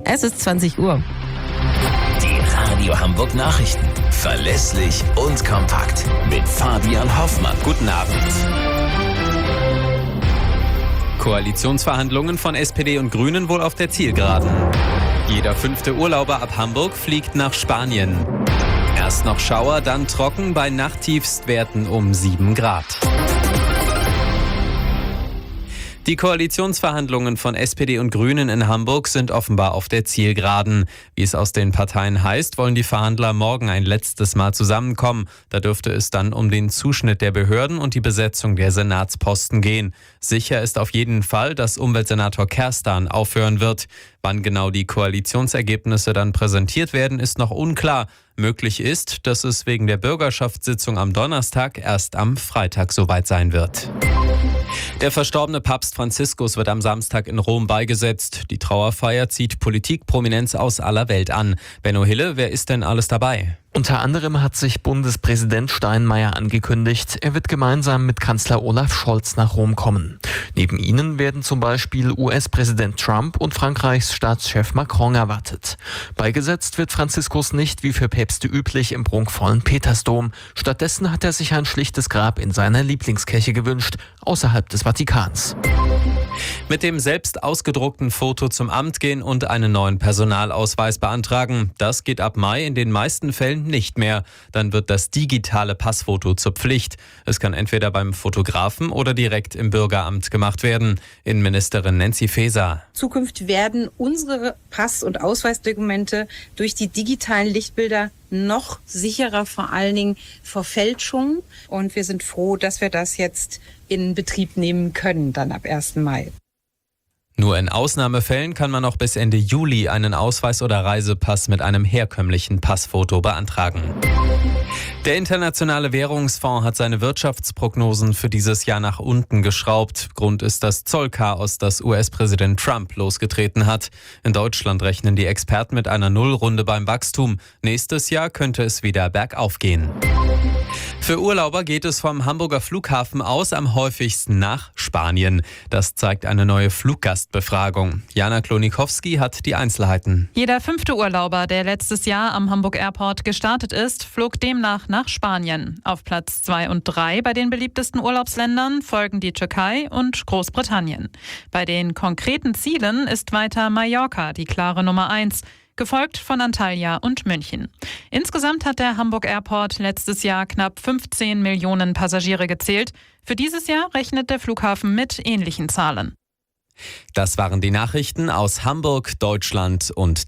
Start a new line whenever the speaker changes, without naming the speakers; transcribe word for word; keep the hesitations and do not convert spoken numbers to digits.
Es ist zwanzig Uhr.
Die Radio Hamburg Nachrichten. Verlässlich und kompakt. Mit Fabian Hoffmann.
Guten Abend. Koalitionsverhandlungen von S P D und Grünen wohl auf der Zielgeraden. Jeder fünfte Urlauber ab Hamburg fliegt nach Spanien. Erst noch Schauer, dann trocken bei Nachttiefstwerten um sieben Grad. Die Koalitionsverhandlungen von S P D und Grünen in Hamburg sind offenbar auf der Zielgeraden. Wie es aus den Parteien heißt, wollen die Verhandler morgen ein letztes Mal zusammenkommen. Da dürfte es dann um den Zuschnitt der Behörden und die Besetzung der Senatsposten gehen. Sicher ist auf jeden Fall, dass Umweltsenator Kerstan aufhören wird. Wann genau die Koalitionsergebnisse dann präsentiert werden, ist noch unklar. Möglich ist, dass es wegen der Bürgerschaftssitzung am Donnerstag erst am Freitag soweit sein wird. Der verstorbene Papst Franziskus wird am Samstag in Rom beigesetzt. Die Trauerfeier zieht Politikprominenz aus aller Welt an. Benno Hille, wer ist denn alles dabei?
Unter anderem hat sich Bundespräsident Steinmeier angekündigt, er wird gemeinsam mit Kanzler Olaf Scholz nach Rom kommen. Neben ihnen werden zum Beispiel U S-Präsident Trump und Frankreichs Staatschef Macron erwartet. Beigesetzt wird Franziskus nicht wie für Päpste üblich im prunkvollen Petersdom. Stattdessen hat er sich ein schlichtes Grab in seiner Lieblingskirche gewünscht, außerhalb des Vatikans.
Mit dem selbst ausgedruckten Foto zum Amt gehen und einen neuen Personalausweis beantragen. Das geht ab Mai in den meisten Fällen nicht mehr. Dann wird das digitale Passfoto zur Pflicht. Es kann entweder beim Fotografen oder direkt im Bürgeramt gemacht werden. Innenministerin Nancy Faeser.
Zukünftig werden unsere Pass- und Ausweisdokumente durch die digitalen Lichtbilder noch sicherer, vor allen Dingen vor Fälschungen. Und wir sind froh, dass wir das jetzt in Betrieb nehmen können, dann ab ersten Mai.
Nur in Ausnahmefällen kann man noch bis Ende Juli einen Ausweis oder Reisepass mit einem herkömmlichen Passfoto beantragen. Der Internationale Währungsfonds hat seine Wirtschaftsprognosen für dieses Jahr nach unten geschraubt. Grund ist das Zollchaos, das U S-Präsident Trump losgetreten hat. In Deutschland rechnen die Experten mit einer Nullrunde beim Wachstum. Nächstes Jahr könnte es wieder bergauf gehen. Für Urlauber geht es vom Hamburger Flughafen aus am häufigsten nach Spanien. Das zeigt eine neue Fluggastbefragung. Jana Klonikowski hat die Einzelheiten.
Jeder fünfte Urlauber, der letztes Jahr am Hamburg Airport gestartet ist, flog demnach nach Spanien. Auf Platz zwei und drei bei den beliebtesten Urlaubsländern folgen die Türkei und Großbritannien. Bei den konkreten Zielen ist weiter Mallorca die klare Nummer eins. Gefolgt von Antalya und München. Insgesamt hat der Hamburg Airport letztes Jahr knapp fünfzehn Millionen Passagiere gezählt. Für dieses Jahr rechnet der Flughafen mit ähnlichen Zahlen.
Das waren die Nachrichten aus Hamburg, Deutschland und